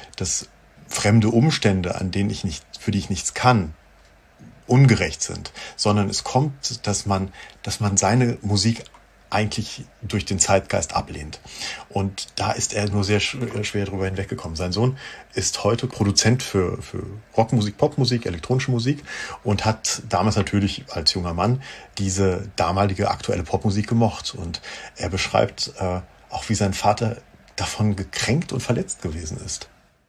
fremde Umstände, für die ich nichts kann, ungerecht sind, sondern es kommt, dass man seine Musik eigentlich durch den Zeitgeist ablehnt. Und da ist er nur sehr schwer drüber hinweggekommen. Sein Sohn ist heute Produzent für Rockmusik, Popmusik, elektronische Musik und hat damals natürlich als junger Mann diese damalige aktuelle Popmusik gemocht. Und er beschreibt auch, wie sein Vater davon gekränkt und verletzt gewesen ist.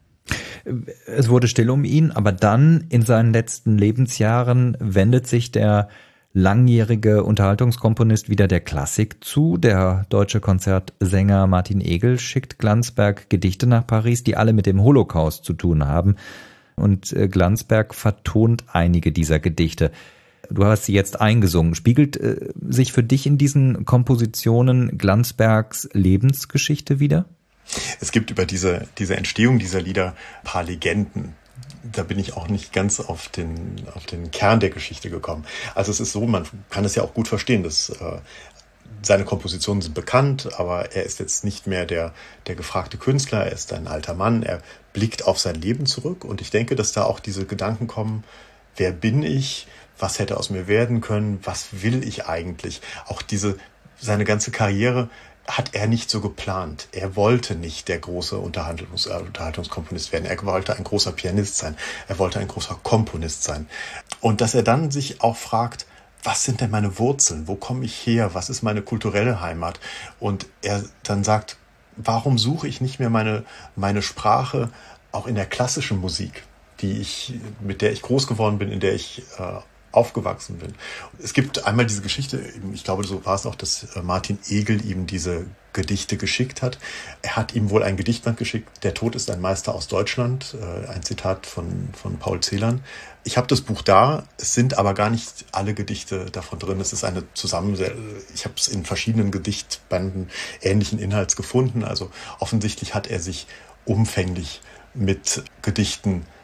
Es wurde still um ihn, aber dann in seinen letzten Lebensjahren wendet sich der langjährige Unterhaltungskomponist wieder der Klassik zu. Der deutsche Konzertsänger Martin Egel schickt Glanzberg Gedichte nach Paris, die alle mit dem Holocaust zu tun haben. Und Glanzberg vertont einige dieser Gedichte. Du hast sie jetzt eingesungen. Spiegelt sich für dich in diesen Kompositionen Glanzbergs Lebensgeschichte wider? Es gibt über diese Entstehung dieser Lieder ein paar Legenden. Da bin ich auch nicht ganz auf den Kern der Geschichte gekommen. Also es ist so, man kann es ja auch gut verstehen, dass seine Kompositionen sind bekannt, aber er ist jetzt nicht mehr der gefragte Künstler, er ist ein alter Mann, er blickt auf sein Leben zurück und ich denke, dass da auch diese Gedanken kommen, wer bin ich, was hätte aus mir werden können, was will ich eigentlich? Auch seine ganze Karriere hat er nicht so geplant. Er wollte nicht der große Unterhaltungskomponist werden. Er wollte ein großer Pianist sein. Er wollte ein großer Komponist sein. Und dass er dann sich auch fragt, was sind denn meine Wurzeln? Wo komme ich her? Was ist meine kulturelle Heimat? Und er dann sagt, warum suche ich nicht mehr meine Sprache auch in der klassischen Musik, mit der ich groß geworden bin, in der ich aufgewachsen bin. Es gibt einmal diese Geschichte, ich glaube, so war es auch, dass Martin Egel ihm diese Gedichte geschickt hat. Er hat ihm wohl ein Gedichtband geschickt, Der Tod ist ein Meister aus Deutschland, ein Zitat von Paul Celan. Ich habe das Buch da, es sind aber gar nicht alle Gedichte davon drin. Es ist eine ich habe es in verschiedenen Gedichtbanden ähnlichen Inhalts gefunden. Also offensichtlich hat er sich umfänglich mit Gedichten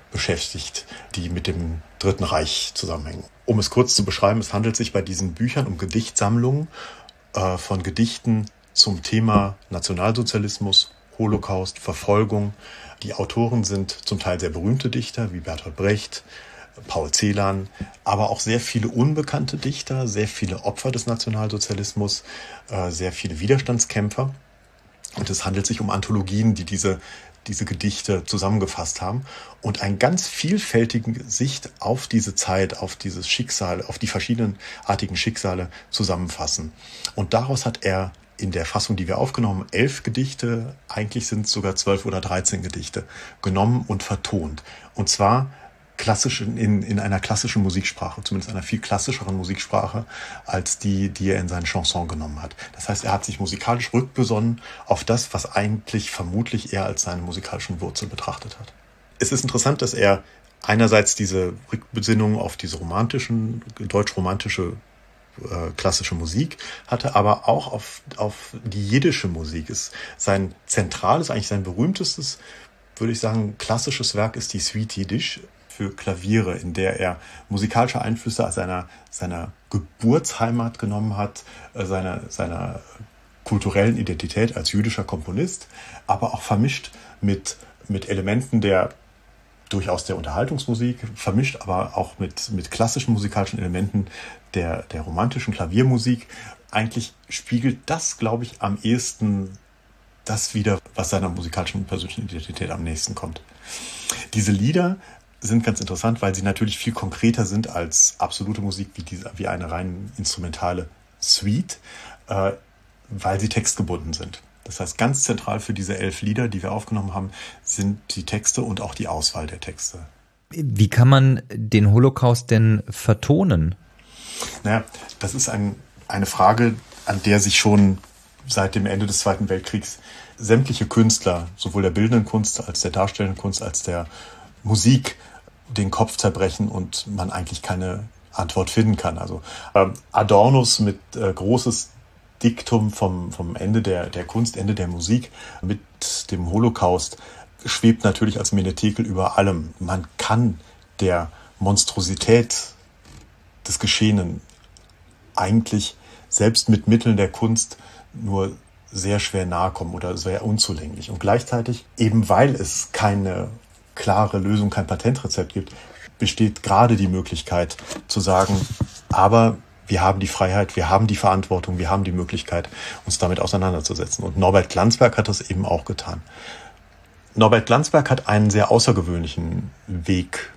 beschäftigt, die mit dem Dritten Reich zusammenhängen. Um es kurz zu beschreiben, es handelt sich bei diesen Büchern um Gedichtsammlungen von Gedichten zum Thema Nationalsozialismus, Holocaust, Verfolgung. Die Autoren sind zum Teil sehr berühmte Dichter wie Bertolt Brecht, Paul Celan, aber auch sehr viele unbekannte Dichter, sehr viele Opfer des Nationalsozialismus, sehr viele Widerstandskämpfer. Und es handelt sich um Anthologien, die diese Gedichte zusammengefasst haben und eine ganz vielfältige Sicht auf diese Zeit, auf dieses Schicksal, auf die verschiedenartigen Schicksale zusammenfassen. Und daraus hat er in der Fassung, die wir aufgenommen haben, 11 Gedichte, eigentlich sind es sogar 12 oder 13 Gedichte, genommen und vertont. Und zwar klassisch in einer klassischen Musiksprache, zumindest einer viel klassischeren Musiksprache als die er in seinen Chansons genommen hat. Das heißt, er hat sich musikalisch rückbesonnen auf das, was eigentlich vermutlich er als seine musikalischen Wurzel betrachtet hat. Es ist interessant, dass er einerseits diese Rückbesinnung auf diese deutsch-romantische klassische Musik hatte, aber auch auf die jiddische Musik. Sein zentrales, eigentlich sein berühmtestes, würde ich sagen, klassisches Werk ist die Suite Jiddisch für Klaviere, in der er musikalische Einflüsse aus seiner Geburtsheimat genommen hat, seiner kulturellen Identität als jüdischer Komponist, aber auch vermischt mit Elementen durchaus der Unterhaltungsmusik, vermischt aber auch mit klassischen musikalischen Elementen der romantischen Klaviermusik. Eigentlich spiegelt das, glaube ich, am ehesten das wider, was seiner musikalischen persönlichen Identität am nächsten kommt. Diese Lieder sind ganz interessant, weil sie natürlich viel konkreter sind als absolute Musik wie eine rein instrumentale Suite, weil sie textgebunden sind. Das heißt, ganz zentral für diese 11 Lieder, die wir aufgenommen haben, sind die Texte und auch die Auswahl der Texte. Wie kann man den Holocaust denn vertonen? Naja, das ist eine Frage, an der sich schon seit dem Ende des Zweiten Weltkriegs sämtliche Künstler, sowohl der bildenden Kunst als der darstellenden Kunst als der Musik, den Kopf zerbrechen und man eigentlich keine Antwort finden kann. Also Adornos mit großes Diktum vom Ende der Kunst, Ende der Musik mit dem Holocaust schwebt natürlich als Menetekel über allem. Man kann der Monstrosität des Geschehenen eigentlich selbst mit Mitteln der Kunst nur sehr schwer nahe kommen oder sehr unzulänglich. Und gleichzeitig, eben weil es keine klare Lösung, kein Patentrezept gibt, besteht gerade die Möglichkeit zu sagen, aber wir haben die Freiheit, wir haben die Verantwortung, wir haben die Möglichkeit, uns damit auseinanderzusetzen. Und Norbert Glanzberg hat das eben auch getan. Norbert Glanzberg hat einen sehr außergewöhnlichen Weg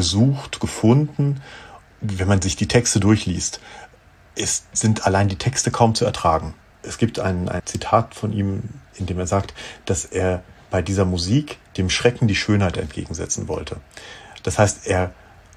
gefunden. Wenn man sich die Texte durchliest, sind allein die Texte kaum zu ertragen. Es gibt ein Zitat von ihm, in dem er sagt, dass er bei dieser Musik dem Schrecken die Schönheit entgegensetzen wollte. Das heißt, er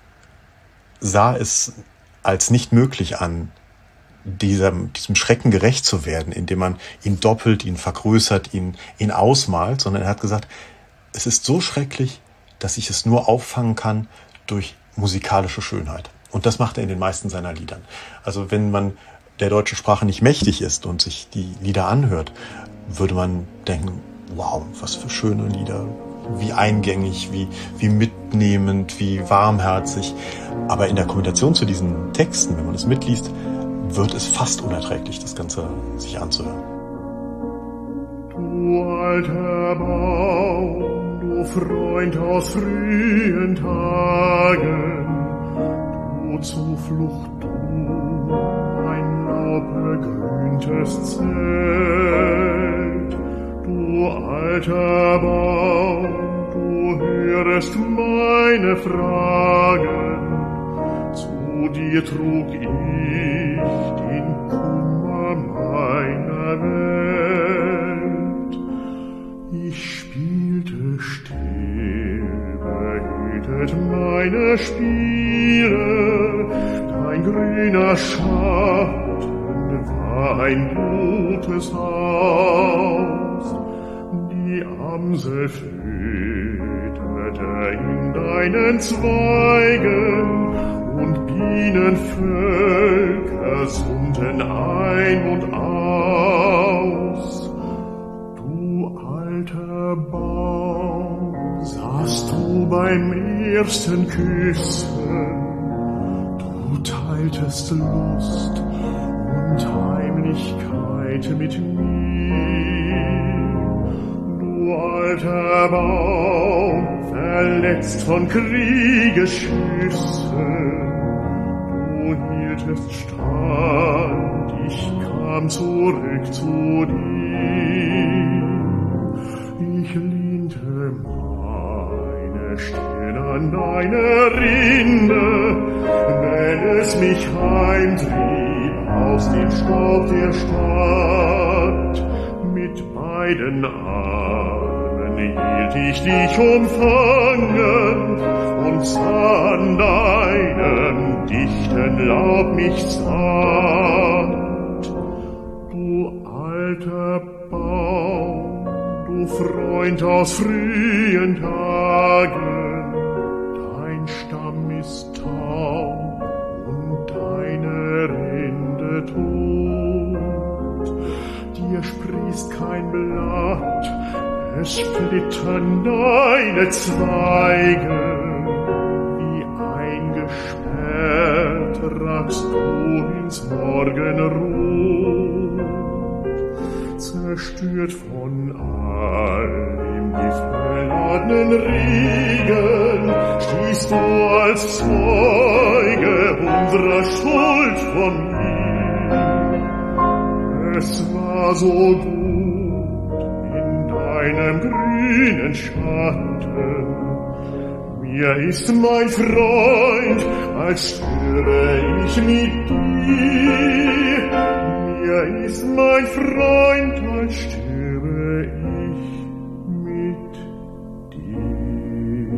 sah es als nicht möglich an, diesem Schrecken gerecht zu werden, indem man ihn doppelt, ihn vergrößert, ihn ausmalt, sondern er hat gesagt, es ist so schrecklich, dass ich es nur auffangen kann durch musikalische Schönheit. Und das macht er in den meisten seiner Liedern. Also wenn man der deutschen Sprache nicht mächtig ist und sich die Lieder anhört, würde man denken, wow, was für schöne Lieder, wie eingängig, wie mitnehmend, wie warmherzig. Aber in der Kombination zu diesen Texten, wenn man es mitliest, wird es fast unerträglich, das Ganze sich anzuhören. Du alter Baum, du Freund aus frühen Tagen, du Zuflucht, du ein laubbegrüntes Zelt, du alter Baum, du hörest meine Fragen, zu dir trug ich den Kummer meiner Welt. Ich spielte still, behütet meine Spiele, dein grüner Schatten war ein gutes Haus. Die Amsel flötete in deinen Zweigen und Bienenvölker summten ein und aus. Du alter Baum, saßt du bei mir ersten Küssen. Du teiltest Lust und Heimlichkeit mit mir. Du alter Baum, verletzt von Kriegesschüssen. Du hieltest stand, ich kam zurück zu dir. Ich lehnte meine Stirn an deine Rinde, wenn es mich heimtrieb aus dem Staub der Stadt. Mit beiden Armen hielt ich dich umfangen und sah an deinem dichten Laub mich satt. Du alter Baum, du Freund aus frühen Tagen, dein Stamm ist taub und deine Rinde tot. Dir sprießt kein Blatt, es splittern deine Zweige. Wie eingesperrt ragst du ins Morgenrot. Zerstört von all dem giftbeladenen Regen stehst du als Zeuge unserer Schuld von mir. Es war so gut in deinem grünen Schatten. Mir ist mein Freund, als störe ich mit dir. Mir ist mein Freund, als störe ich mit dir.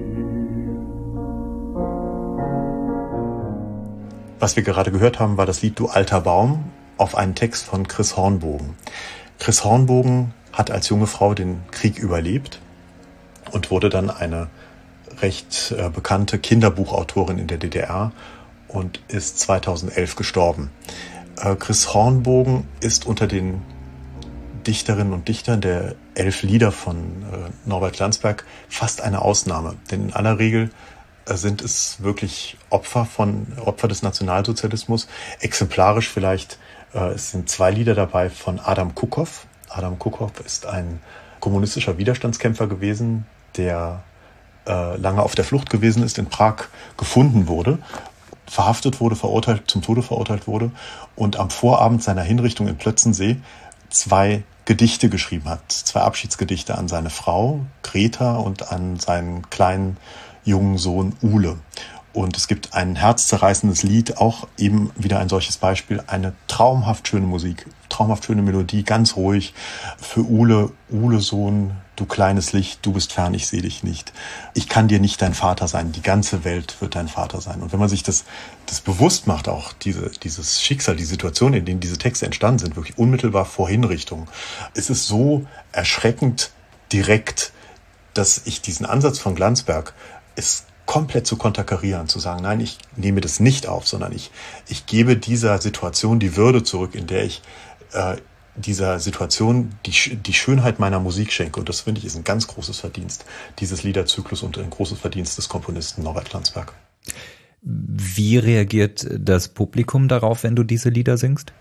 Was wir gerade gehört haben, war das Lied Du alter Baum auf einen Text von Chris Hornbogen. Chris Hornbogen hat als junge Frau den Krieg überlebt und wurde dann eine recht bekannte Kinderbuchautorin in der DDR und ist 2011 gestorben. Chris Hornbogen ist unter den Dichterinnen und Dichtern der 11 Lieder von Norbert Glanzberg fast eine Ausnahme. Denn in aller Regel sind es wirklich Opfer des Nationalsozialismus. Exemplarisch vielleicht, es sind 2 Lieder dabei von Adam Kukow. Adam Kukow ist ein kommunistischer Widerstandskämpfer gewesen, der lange auf der Flucht gewesen ist, in Prag gefunden wurde, verhaftet wurde, zum Tode verurteilt wurde und am Vorabend seiner Hinrichtung in Plötzensee 2 Gedichte geschrieben hat, 2 Abschiedsgedichte an seine Frau Greta und an seinen kleinen jungen Sohn Ule. Und es gibt ein herzzerreißendes Lied, auch eben wieder ein solches Beispiel, eine traumhaft schöne Musik, traumhaft schöne Melodie, ganz ruhig für Ule, Sohn, du kleines Licht, du bist fern, ich sehe dich nicht. Ich kann dir nicht dein Vater sein, die ganze Welt wird dein Vater sein. Und wenn man sich das bewusst macht, auch dieses Schicksal, die Situation, in denen diese Texte entstanden sind, wirklich unmittelbar vor Hinrichtung, ist es so erschreckend direkt, dass ich diesen Ansatz von Glanzberg ist komplett zu konterkarieren, zu sagen, nein, ich nehme das nicht auf, sondern ich gebe dieser Situation die Würde zurück, in der ich dieser Situation die Schönheit meiner Musik schenke. Und das, finde ich, ist ein ganz großes Verdienst dieses Liederzyklus und ein großes Verdienst des Komponisten Norbert Glanzberg. Wie reagiert das Publikum darauf, wenn du diese Lieder singst?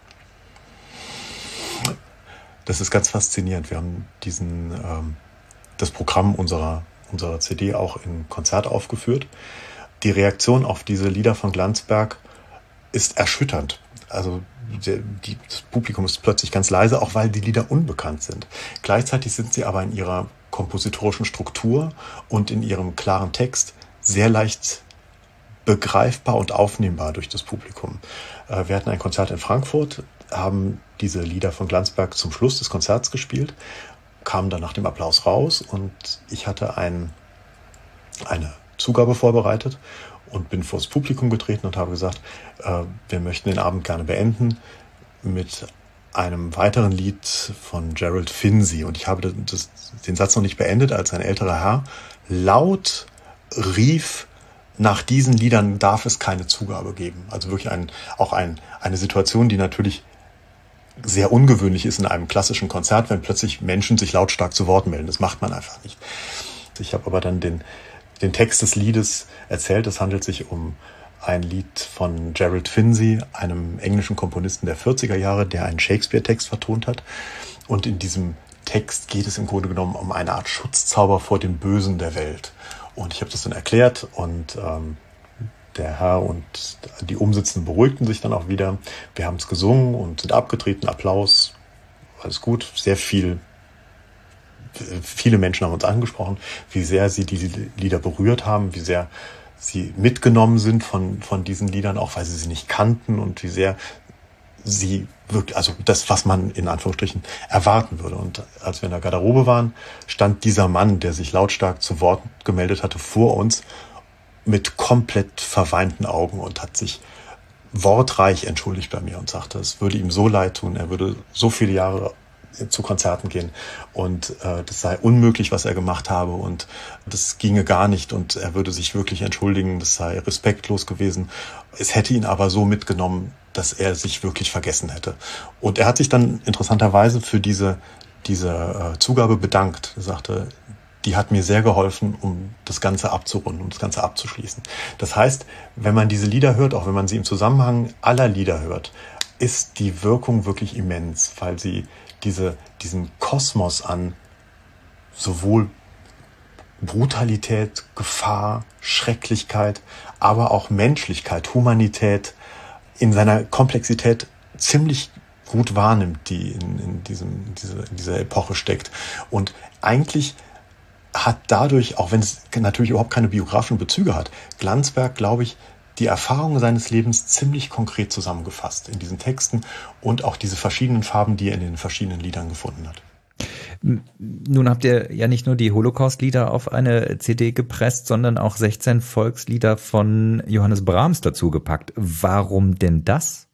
Das ist ganz faszinierend. Wir haben das Programm unserer CD auch im Konzert aufgeführt. Die Reaktion auf diese Lieder von Glanzberg ist erschütternd. Also das Publikum ist plötzlich ganz leise, auch weil die Lieder unbekannt sind. Gleichzeitig sind sie aber in ihrer kompositorischen Struktur und in ihrem klaren Text sehr leicht begreifbar und aufnehmbar durch das Publikum. Wir hatten ein Konzert in Frankfurt, haben diese Lieder von Glanzberg zum Schluss des Konzerts gespielt, kamen dann nach dem Applaus raus und ich hatte eine Zugabe vorbereitet und bin vors Publikum getreten und habe gesagt, wir möchten den Abend gerne beenden mit einem weiteren Lied von Gerald Finzi. Und ich habe den Satz noch nicht beendet, als ein älterer Herr laut rief, nach diesen Liedern darf es keine Zugabe geben. Also wirklich eine Situation, die natürlich sehr ungewöhnlich ist in einem klassischen Konzert, wenn plötzlich Menschen sich lautstark zu Wort melden. Das macht man einfach nicht. Ich habe aber dann den Text des Liedes erzählt. Es handelt sich um ein Lied von Gerald Finzi, einem englischen Komponisten der 40er Jahre, der einen Shakespeare-Text vertont hat. Und in diesem Text geht es im Grunde genommen um eine Art Schutzzauber vor dem Bösen der Welt. Und ich habe das dann erklärt und der Herr und die Umsitzenden beruhigten sich dann auch wieder. Wir haben es gesungen und sind abgetreten, Applaus, alles gut. Viele Menschen haben uns angesprochen, wie sehr sie die Lieder berührt haben, wie sehr sie mitgenommen sind von diesen Liedern, auch weil sie sie nicht kannten und wie sehr sie wirklich, also das, was man in Anführungsstrichen erwarten würde. Und als wir in der Garderobe waren, stand dieser Mann, der sich lautstark zu Wort gemeldet hatte, vor uns mit komplett verweinten Augen und hat sich wortreich entschuldigt bei mir und sagte, es würde ihm so leid tun, er würde so viele Jahre zu Konzerten gehen und das sei unmöglich, was er gemacht habe und das ginge gar nicht und er würde sich wirklich entschuldigen, das sei respektlos gewesen. Es hätte ihn aber so mitgenommen, dass er sich wirklich vergessen hätte. Und er hat sich dann interessanterweise für diese Zugabe bedankt. Er sagte, die hat mir sehr geholfen, um das Ganze abzurunden, um das Ganze abzuschließen. Das heißt, wenn man diese Lieder hört, auch wenn man sie im Zusammenhang aller Lieder hört, ist die Wirkung wirklich immens, weil sie diesen Kosmos an sowohl Brutalität, Gefahr, Schrecklichkeit, aber auch Menschlichkeit, Humanität in seiner Komplexität ziemlich gut wahrnimmt, die in dieser Epoche steckt. Und eigentlich hat dadurch, auch wenn es natürlich überhaupt keine biografischen Bezüge hat, Glanzberg, glaube ich, die Erfahrungen seines Lebens ziemlich konkret zusammengefasst in diesen Texten und auch diese verschiedenen Farben, die er in den verschiedenen Liedern gefunden hat. Nun habt ihr ja nicht nur die Holocaust-Lieder auf eine CD gepresst, sondern auch 16 Volkslieder von Johannes Brahms dazu gepackt. Warum denn das?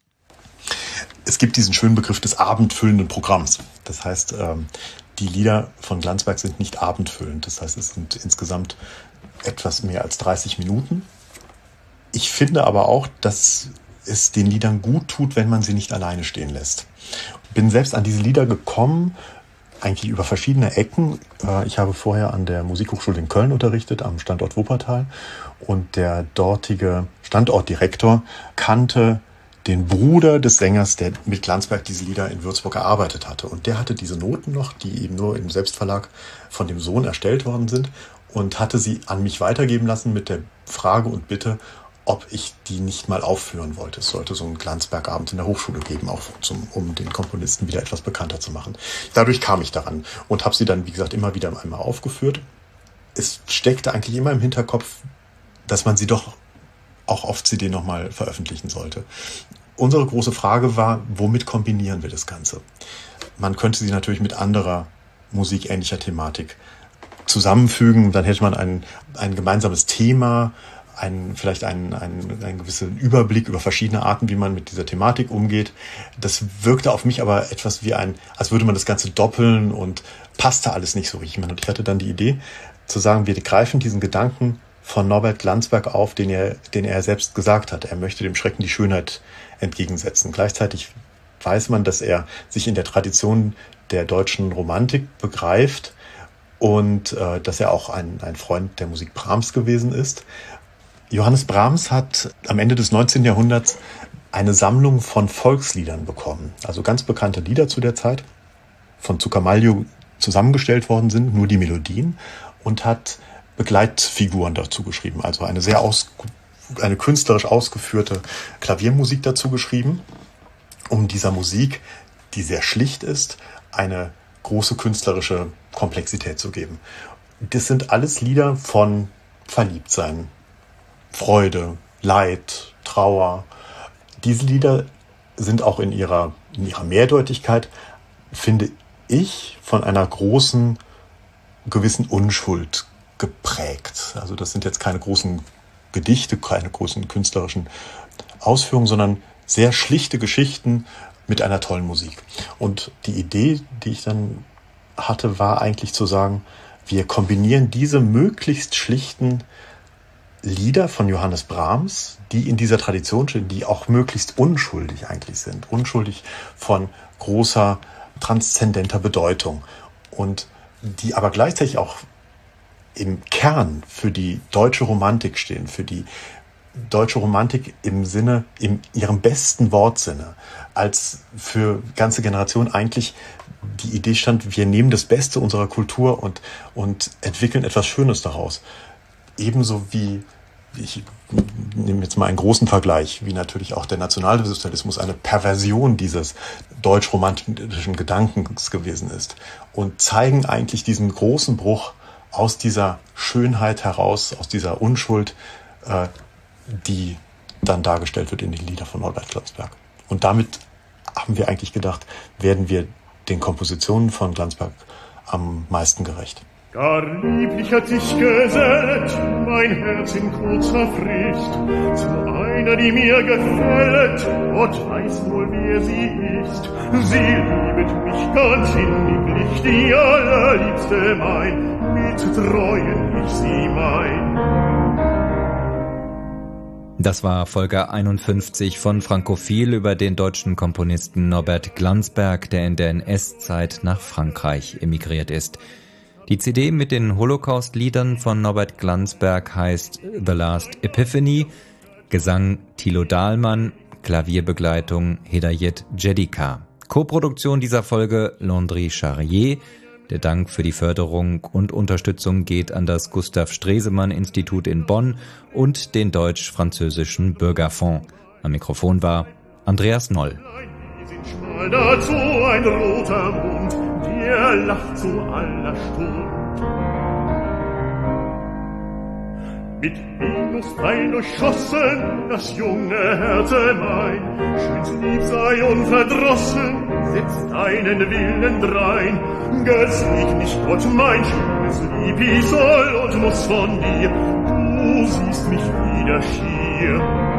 Es gibt diesen schönen Begriff des abendfüllenden Programms. Das heißt, die Lieder von Glanzberg sind nicht abendfüllend. Das heißt, es sind insgesamt etwas mehr als 30 Minuten. Ich finde aber auch, dass es den Liedern gut tut, wenn man sie nicht alleine stehen lässt. Bin selbst an diese Lieder gekommen, eigentlich über verschiedene Ecken. Ich habe vorher an der Musikhochschule in Köln unterrichtet, am Standort Wuppertal. Und der dortige Standortdirektor kannte den Bruder des Sängers, der mit Glanzberg diese Lieder in Würzburg erarbeitet hatte. Und der hatte diese Noten noch, die eben nur im Selbstverlag von dem Sohn erstellt worden sind, und hatte sie an mich weitergeben lassen mit der Frage und Bitte, ob ich die nicht mal aufführen wollte. Es sollte so einen Glanzberg-Abend in der Hochschule geben, auch um den Komponisten wieder etwas bekannter zu machen. Dadurch kam ich daran und habe sie dann, wie gesagt, immer wieder einmal aufgeführt. Es steckte eigentlich immer im Hinterkopf, dass man sie doch auch auf CD nochmal veröffentlichen sollte. Unsere große Frage war, womit kombinieren wir das Ganze? Man könnte sie natürlich mit anderer musikähnlicher Thematik zusammenfügen, dann hätte man ein gemeinsames Thema, vielleicht einen gewissen Überblick über verschiedene Arten, wie man mit dieser Thematik umgeht. Das wirkte auf mich aber etwas wie als würde man das Ganze doppeln und passte alles nicht so richtig. Und ich hatte dann die Idee zu sagen, wir greifen diesen Gedanken von Norbert Glanzberg auf, den er selbst gesagt hat. Er möchte dem Schrecken die Schönheit entgegensetzen. Gleichzeitig weiß man, dass er sich in der Tradition der deutschen Romantik begreift und dass er auch ein Freund der Musik Brahms gewesen ist. Johannes Brahms hat am Ende des 19. Jahrhunderts eine Sammlung von Volksliedern bekommen. Also ganz bekannte Lieder zu der Zeit, von Zuccalmaglio zusammengestellt worden sind, nur die Melodien, und hat Begleitfiguren dazu geschrieben, also eine künstlerisch ausgeführte Klaviermusik dazu geschrieben, um dieser Musik, die sehr schlicht ist, eine große künstlerische Komplexität zu geben. Das sind alles Lieder von Verliebtsein, Freude, Leid, Trauer. Diese Lieder sind auch in ihrer Mehrdeutigkeit, finde ich, von einer großen, gewissen Unschuld geprägt. Also das sind jetzt keine großen Gedichte, keine großen künstlerischen Ausführungen, sondern sehr schlichte Geschichten mit einer tollen Musik. Und die Idee, die ich dann hatte, war eigentlich zu sagen, wir kombinieren diese möglichst schlichten Lieder von Johannes Brahms, die in dieser Tradition stehen, die auch möglichst unschuldig eigentlich sind. Unschuldig von großer, transzendenter Bedeutung. Und die aber gleichzeitig auch im Kern für die deutsche Romantik stehen, für die deutsche Romantik in ihrem besten Wortsinne, als für ganze Generationen eigentlich die Idee stand, wir nehmen das Beste unserer Kultur und entwickeln etwas Schönes daraus. Ebenso wie, ich nehme jetzt mal einen großen Vergleich, wie natürlich auch der Nationalsozialismus eine Perversion dieses deutsch-romantischen Gedankens gewesen ist und zeigen eigentlich diesen großen Bruch aus dieser Schönheit heraus, aus dieser Unschuld, die dann dargestellt wird in den Liedern von Norbert Glansberg. Und damit haben wir eigentlich gedacht, werden wir den Kompositionen von Glansberg am meisten gerecht. Gar lieblich hat sich gesellt, mein Herz in kurzer Frist, zu einer, die mir gefällt, Gott weiß wohl, wer sie ist. Sie liebet mich ganz inniglich, die allerliebste mein, mit Treuen ich sie mein. Das war Folge 51 von Frankophil über den deutschen Komponisten Norbert Glansberg, der in der NS-Zeit nach Frankreich emigriert ist. Die CD mit den Holocaust-Liedern von Norbert Glansberg heißt The Last Epiphany, Gesang Thilo Dahlmann, Klavierbegleitung Hedayet Jedika. Co-Produktion dieser Folge Landry Charrier. Der Dank für die Förderung und Unterstützung geht an das Gustav Stresemann-Institut in Bonn und den Deutsch-Französischen Bürgerfonds. Am Mikrofon war Andreas Noll. Dazu ein roter Mund, der lacht zu aller Stund. Mit Venusfeil durchschossen, das junge Herz mein, schönst lieb sei unverdrossen, setzt deinen Willen drein. Gesieg mich Gott, mein schönes Lieb, ich soll und muss von dir, du siehst mich wieder schier.